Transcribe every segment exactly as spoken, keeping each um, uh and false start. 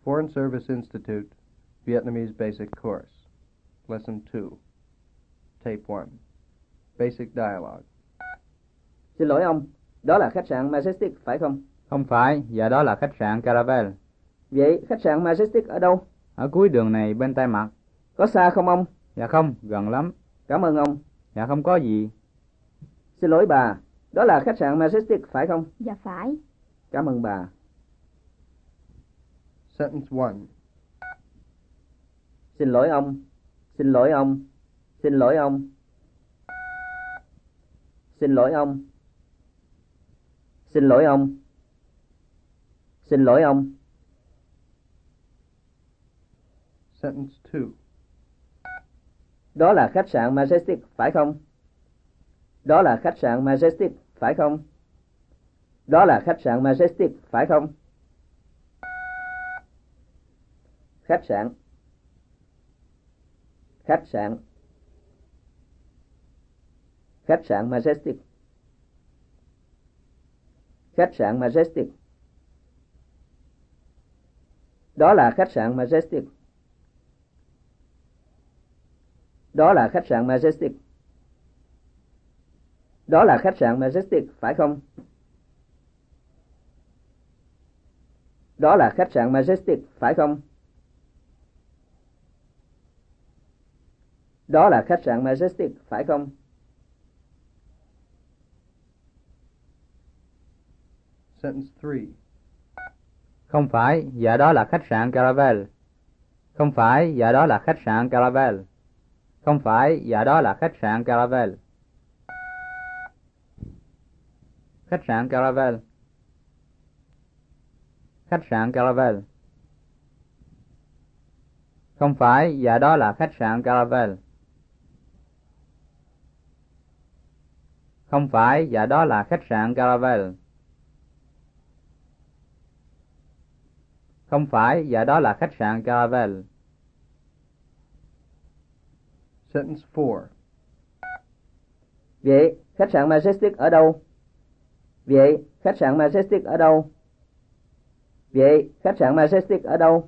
Foreign Service Institute, Vietnamese Basic Course. Lesson two. Tape one. Basic Dialogue. Xin lỗi ông, đó là khách sạn Majestic phải không? Không phải, dạ đó là khách sạn Caravel. Vậy khách sạn Majestic ở đâu? Ở cuối đường này bên tay mặt. Có xa không ông? Dạ không, gần lắm. Cảm ơn ông. Dạ không có gì. Xin lỗi bà, đó là khách sạn Majestic phải không? Dạ phải. Cảm ơn bà. Sentence one. Xin lỗi ông, xin lỗi ông, xin lỗi ông. Xin lỗi ông. Xin lỗi ông. Xin lỗi ông. Sentence two. Đó là khách sạn Majestic phải không? Đó là khách sạn Majestic phải không? Đó là khách sạn Majestic phải không? Khách sạn. Khách sạn. Khách sạn Majestic. Khách sạn Majestic. Đó là khách sạn Majestic. Đó là khách sạn Majestic. Đó là khách sạn Majestic phải không? Đó là khách sạn Majestic phải không? Đó là khách sạn Majestic phải không? Sentence three. Không phải, dạ đó là khách sạn Caravel. Không phải, dạ đó là khách sạn Caravel. Không phải, dạ đó là khách sạn Caravel. Khách sạn Caravel. Khách sạn Caravel. Không phải, dạ đó là khách sạn Caravel. Không phải, dạ đó là khách sạn Caravel. Không phải, dạ đó là khách sạn Caravel. Sentence four. Vậy khách sạn Majestic ở đâu? Vậy khách sạn Majestic ở đâu? Vậy khách sạn Majestic ở đâu?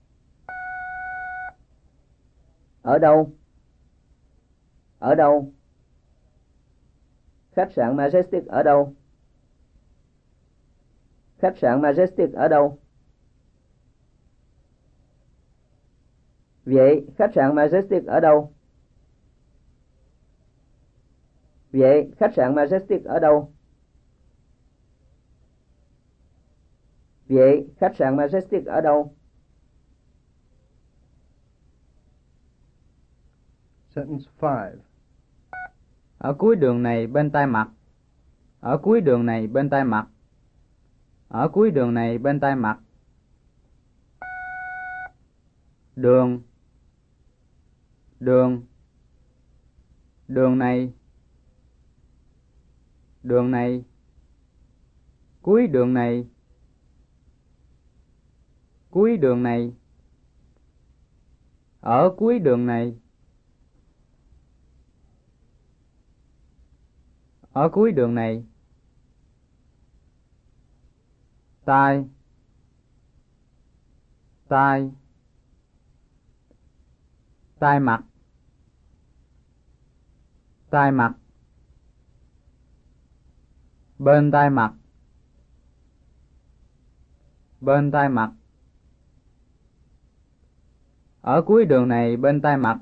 Ở đâu? Ở đâu? Khách sạn Majestic ở đâu? Khách sạn Majestic ở đâu? Vậy khách sạn Majestic ở đâu? Vậy khách sạn Majestic ở đâu? Vậy khách sạn Majestic ở đâu? Sentence five. Ở cuối đường này bên tay mặt. Ở cuối đường này bên tay mặt. Ở cuối đường này bên tay mặt. Đường. Đường. Đường này. Đường này. Cuối đường này. Cuối đường này. Ở cuối đường này. Ở cuối đường này. Tai. Tai. Tai mặt. Tai mặt. Bên tai mặt. Bên tai mặt. Ở cuối đường này bên tai mặt.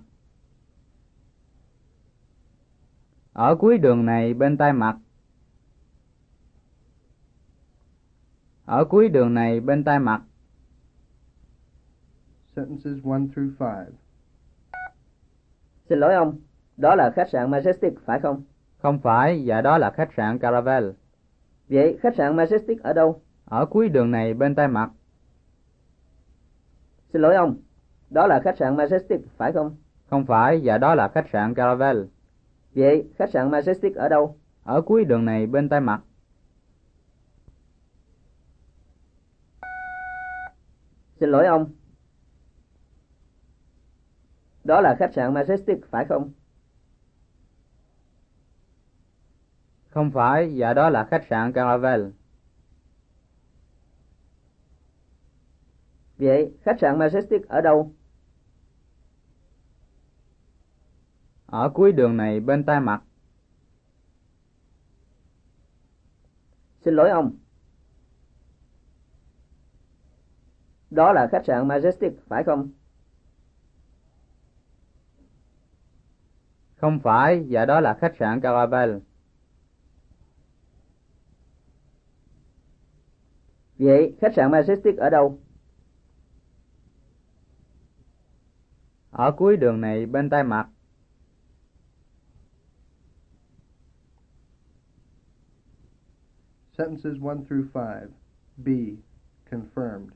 Ở cuối đường này bên tai mặt. Ở cuối đường này bên tai mặt. Sentences one through five. Xin lỗi ông, đó là khách sạn Majestic phải không? Không phải, dạ đó là khách sạn Caravel. Vậy khách sạn Majestic ở đâu? Ở cuối đường này bên tay mặt. Xin lỗi ông, đó là khách sạn Majestic phải không? Không phải, dạ đó là khách sạn Caravel. Vậy khách sạn Majestic ở đâu? Ở cuối đường này bên tay mặt. Xin lỗi ông, đó là khách sạn Majestic phải không? Không phải, dạ đó là khách sạn Caravel. Vậy khách sạn Majestic ở đâu? Ở cuối đường này bên tay mặt. Xin lỗi ông. Đó là khách sạn Majestic phải không? Không phải, dạ đó là khách sạn Caravel. Vậy khách sạn Majestic ở đâu? Ở cuối đường này bên tay mặt. Sentences one through five. B. Confirmed.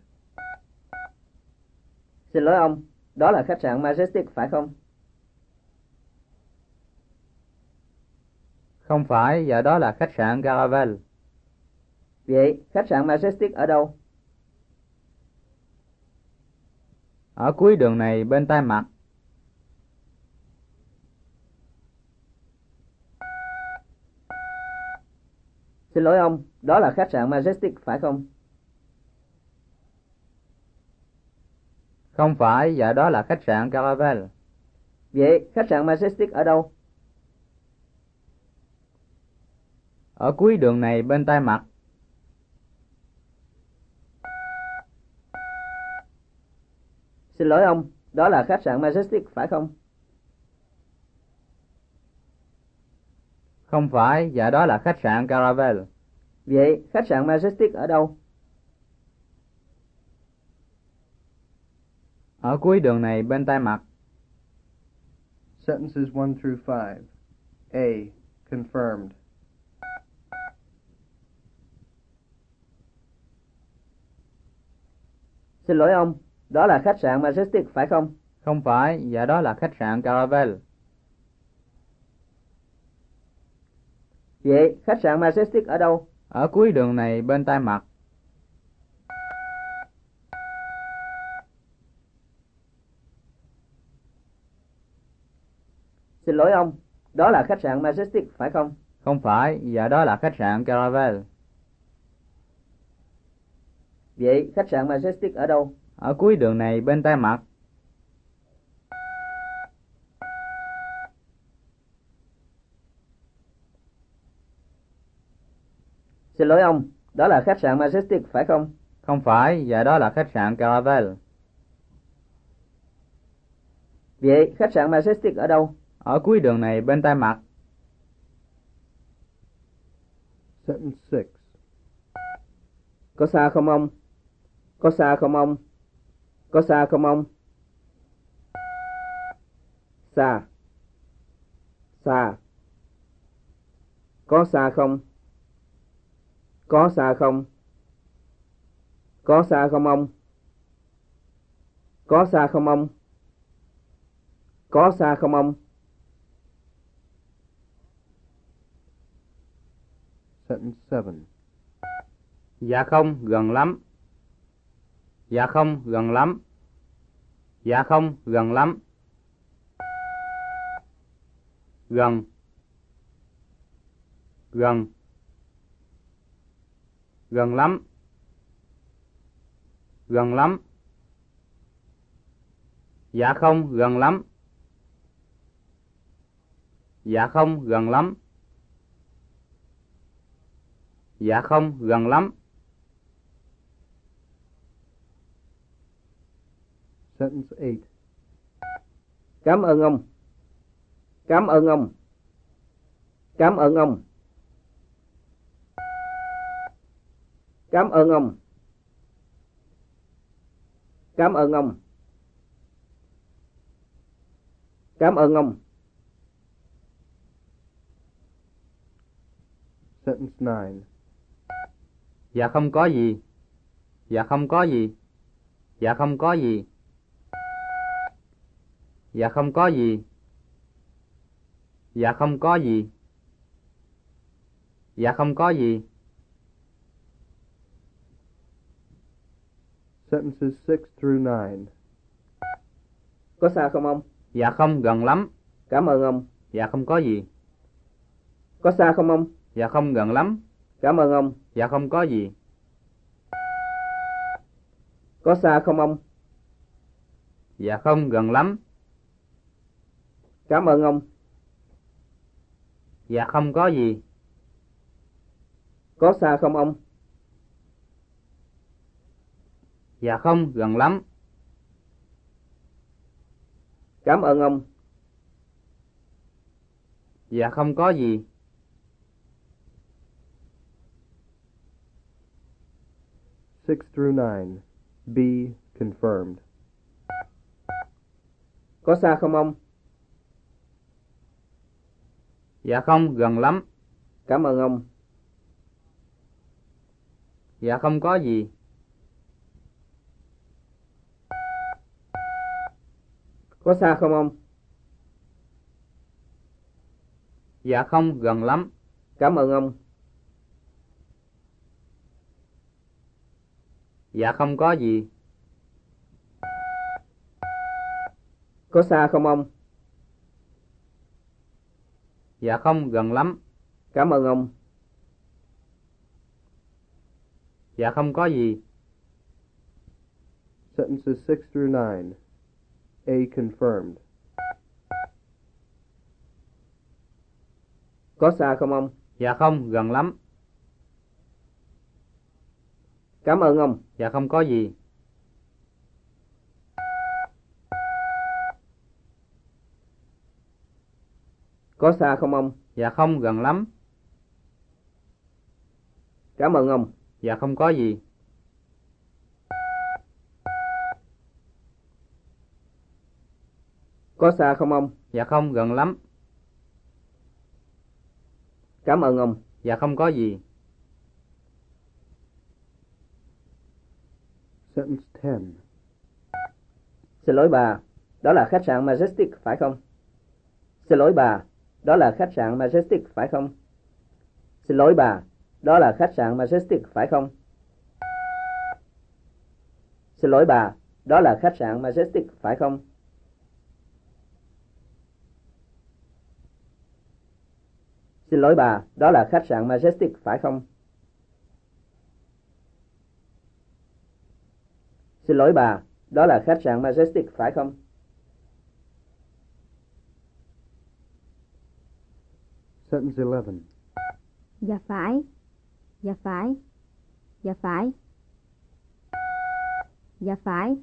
Xin lỗi ông, đó là khách sạn Majestic phải không? Không phải, dạ đó là khách sạn Caravel. Vậy khách sạn Majestic ở đâu? Ở cuối đường này bên tay mặt. Xin lỗi ông, đó là khách sạn Majestic phải không? Không phải, dạ đó là khách sạn Caravel. Vậy khách sạn Majestic ở đâu? Ở cuối đường này bên tay mặt. Xin lỗi ông, đó là khách sạn Majestic phải không? Không phải, dạ đó là khách sạn Caravel. Vậy khách sạn Majestic ở đâu? Ở cuối đường này bên tay mặt. Sentences one through five. A. Confirmed. Xin lỗi ông, đó là khách sạn Majestic phải không? Không phải, dạ đó là khách sạn Caravel. Vậy khách sạn Majestic ở đâu? Ở cuối đường này bên tay mặt. Xin lỗi ông, đó là khách sạn Majestic phải không? Không phải, dạ đó là khách sạn Caravel. Vậy khách sạn Majestic ở đâu? Ở cuối đường này bên tay mặt. Xin lỗi ông, đó là khách sạn Majestic phải không? Không phải, dạ đó là khách sạn Caravel. Vậy khách sạn Majestic ở đâu? Ở cuối đường này bên tay mặt. Sentence six. Có xa không ông? Có xa không ông? Có xa không ông? Xa. Xa. Có xa không? Có xa không? Có xa không ông? Có xa không ông? Có xa không ông? Sentence seven. Dạ không, gần lắm. Dạ không, gần lắm. Dạ không, gần lắm. Gần. Gần. Gần lắm. Gần lắm. Dạ không, gần lắm. Dạ không, gần lắm. Dạ không, gần lắm. Sentence eight. Cảm ơn ông. Cảm ơn ông. Cảm ơn ông. Cảm ơn ông. Cảm ơn ông. Cảm ơn ông. Sentence nine. Dạ không có gì. Dạ không có gì. Dạ không có gì. Dạ không có gì. Dạ không có gì. Dạ không có gì. Sentences six through nine. Có xa không ông? Dạ không, gần lắm. Cảm ơn ông. Dạ không có gì. Có xa không ông? Dạ không, gần lắm. Cảm ơn ông. Dạ không có gì. Có xa không ông? Dạ không, gần lắm. Cảm ơn ông. Dạ không có gì. Có xa không ông? Dạ không, gần lắm. Cảm ơn ông. Dạ không có gì. Six through nine. B. Confirmed. Có xa không ông? Dạ không, gần lắm. Cảm ơn ông. Dạ không có gì. Có xa không ông? Dạ không, gần lắm. Cảm ơn ông. Dạ không có gì. Có xa không ông? Dạ không, gần lắm. Cảm ơn ông. Dạ không có gì. Sentences six through nine. A. Confirmed. Có xa không ông? Dạ không, gần lắm. Cảm ơn ông. Dạ không có gì. Có xa không ông? Dạ không, gần lắm. Cảm ơn ông. Dạ không có gì. Có xa không ông? Dạ không, gần lắm. Cảm ơn ông. Dạ không có gì. Sentence ten. Xin lỗi bà, đó là khách sạn Majestic phải không? Xin lỗi bà, đó là khách sạn Majestic phải không? Xin lỗi bà, đó là khách sạn Majestic phải không? Xin lỗi bà, đó là khách sạn Majestic phải không? Xin lỗi bà, đó là khách sạn Majestic phải không? Xin lỗi bà, đó là khách sạn Majestic phải không? Sentence eleven. Dạ phải. Dạ phải. Dạ phải. Dạ phải.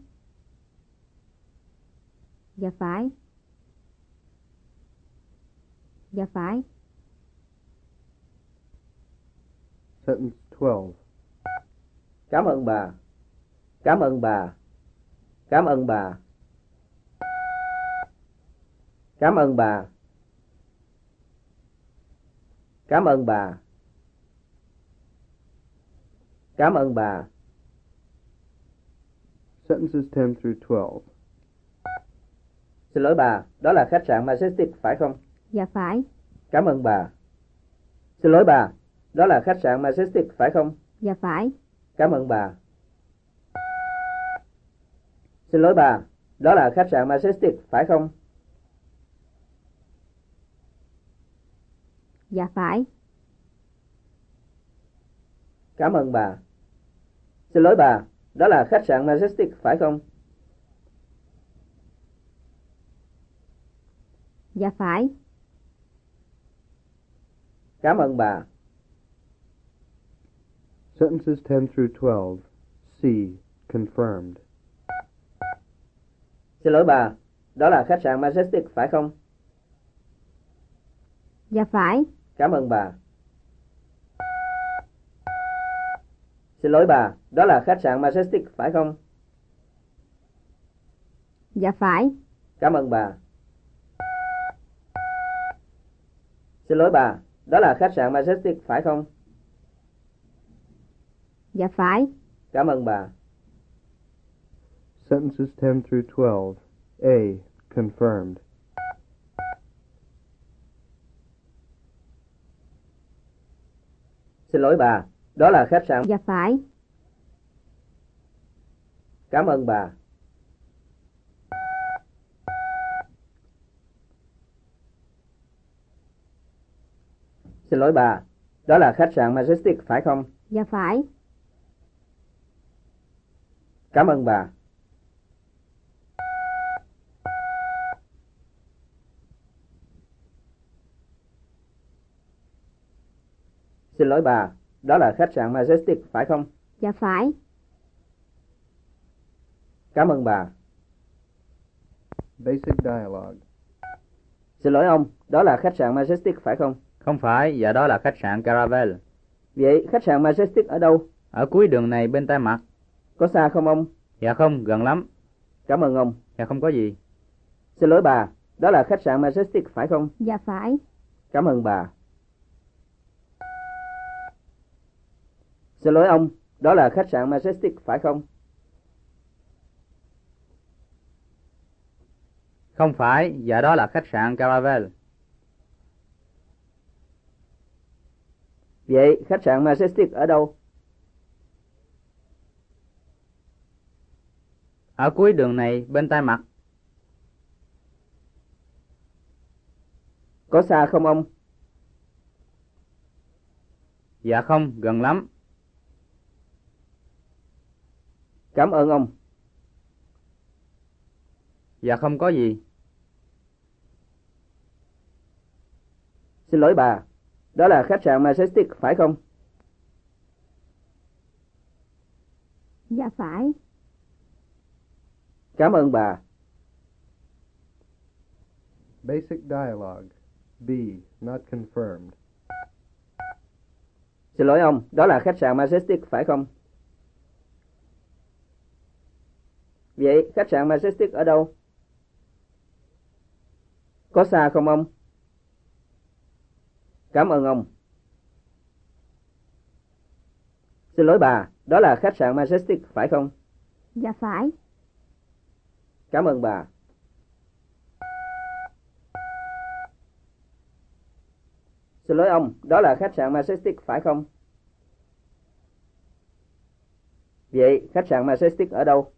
Dạ phải. Dạ phải. Sentence twelve. Cảm ơn bà. Cảm ơn bà. Cảm ơn bà. Cảm ơn bà. Cảm ơn bà. Cảm ơn bà. Sentences ten through twelve. Xin lỗi bà, đó là khách sạn Majestic phải không? Dạ phải. Cảm ơn bà. Xin lỗi bà, đó là khách sạn Majestic phải không? Dạ phải. Cảm ơn bà. Xin lỗi bà, đó là khách sạn Majestic phải không? Dạ phải. Cảm ơn bà. Xin lỗi bà, đó là khách sạn Majestic phải không? Dạ phải. Cảm ơn bà. Sentences ten through twelve. C. Confirmed. Xin lỗi bà, đó là khách sạn Majestic phải không? Dạ phải. Cảm ơn bà. Xin lỗi bà, đó là khách sạn Majestic phải không? Dạ phải. Cảm ơn bà. Xin lỗi bà, đó là khách sạn Majestic phải không? Dạ phải. Cảm ơn bà. Sentences ten through twelve. A. Confirmed. Xin lỗi bà, đó là khách sạn. Dạ phải. Cảm ơn bà. Xin lỗi bà, đó là khách sạn Majestic phải không? Dạ phải. Cảm Cảm ơn bà. Xin lỗi bà, đó là khách sạn Majestic phải không? Dạ phải. Cảm ơn bà. Basic dialogue. Xin lỗi ông, đó là khách sạn Majestic phải không? Không phải, dạ đó là khách sạn Caravel. Vậy khách sạn Majestic ở đâu? Ở cuối đường này bên tay mặt. Có xa không ông? Dạ không, gần lắm. Cảm ơn ông. Dạ không có gì. Xin lỗi bà, đó là khách sạn Majestic phải không? Dạ phải. Cảm ơn bà. Xin lỗi ông, đó là khách sạn Majestic phải không? Không phải, dạ đó là khách sạn Caravel. Vậy khách sạn Majestic ở đâu? Ở cuối đường này bên tay mặt. Có xa không ông? Dạ không, gần lắm. Cảm ơn ông. Dạ không có gì. Xin lỗi bà, đó là khách sạn Majestic phải không? Dạ phải. Cảm ơn bà. Basic dialogue. B. Not confirmed. Xin lỗi ông, đó là khách sạn Majestic phải không? Vậy khách sạn Majestic ở đâu? Có xa không ông? Cảm ơn ông. Xin lỗi bà, đó là khách sạn Majestic phải không? Dạ phải. Cảm ơn bà. Xin lỗi ông, đó là khách sạn Majestic phải không? Vậy khách sạn Majestic ở đâu?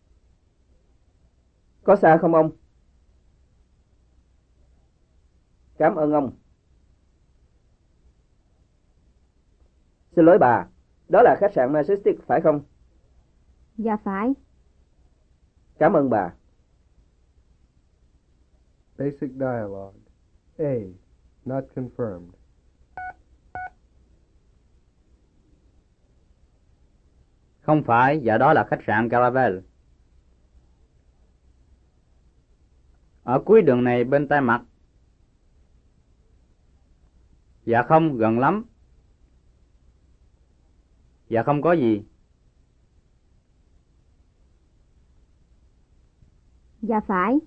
Có xa không ông? Cảm ơn ông. Xin lỗi bà, đó là khách sạn Majestic phải không? Dạ phải. Cảm ơn bà. Basic dialogue. A. Not confirmed. Không phải, dạ đó là khách sạn Caravel. Ở cuối đường này bên tay mặt. Dạ không, gần lắm. Dạ không có gì. Dạ phải.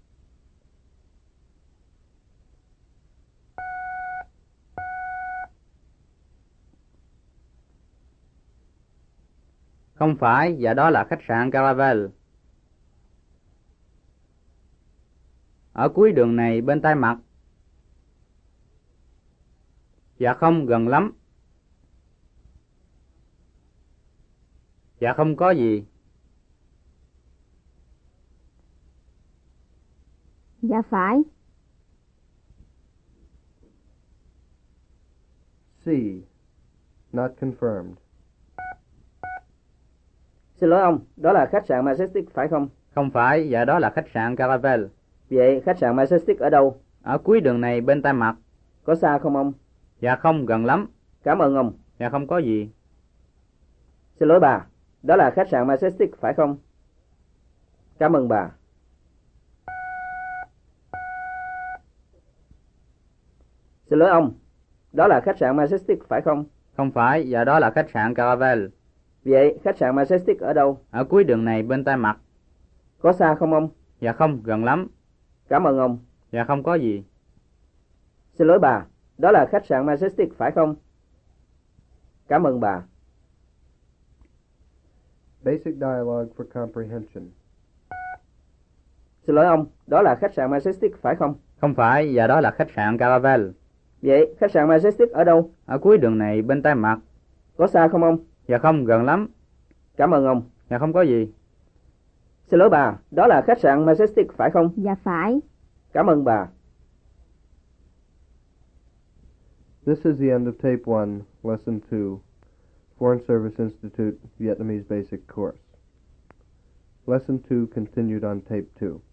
Không phải, dạ đó là khách sạn Caravel. Ở cuối đường này bên tay mặt. Dạ không, gần lắm. Dạ không có gì. Dạ phải. C. Not confirmed. Xin lỗi ông, đó là khách sạn Majestic phải không? Không phải, dạ đó là khách sạn Caravel. Vậy khách sạn Majestic ở đâu? Ở cuối đường này bên tay mặt. Có xa không ông? Dạ không, gần lắm. Cảm ơn ông. Dạ không có gì. Xin lỗi bà, đó là khách sạn Majestic phải không? Cảm ơn bà. Xin lỗi ông, đó là khách sạn Majestic phải không? Không phải, dạ đó là khách sạn Caravel. Vậy khách sạn Majestic ở đâu? Ở cuối đường này bên tay mặt. Có xa không ông? Dạ không, gần lắm. Cảm ơn ông. Dạ không có gì. Xin lỗi bà, đó là khách sạn Majestic phải không? Cảm ơn bà. Basic dialogue for comprehension. Xin lỗi ông, đó là khách sạn Majestic phải không? Không phải, dạ đó là khách sạn Caravel. Vậy khách sạn Majestic ở đâu? Ở cuối đường này bên tay mặt. Có xa không ông? Dạ không, gần lắm. Cảm ơn ông. Dạ không có gì. Xin lỗi bà, đó là khách sạn Majestic phải không? Dạ phải. Cảm ơn bà. This is the end of Tape one, Lesson two, Foreign Service Institute Vietnamese Basic Course. Lesson two continued on tape two.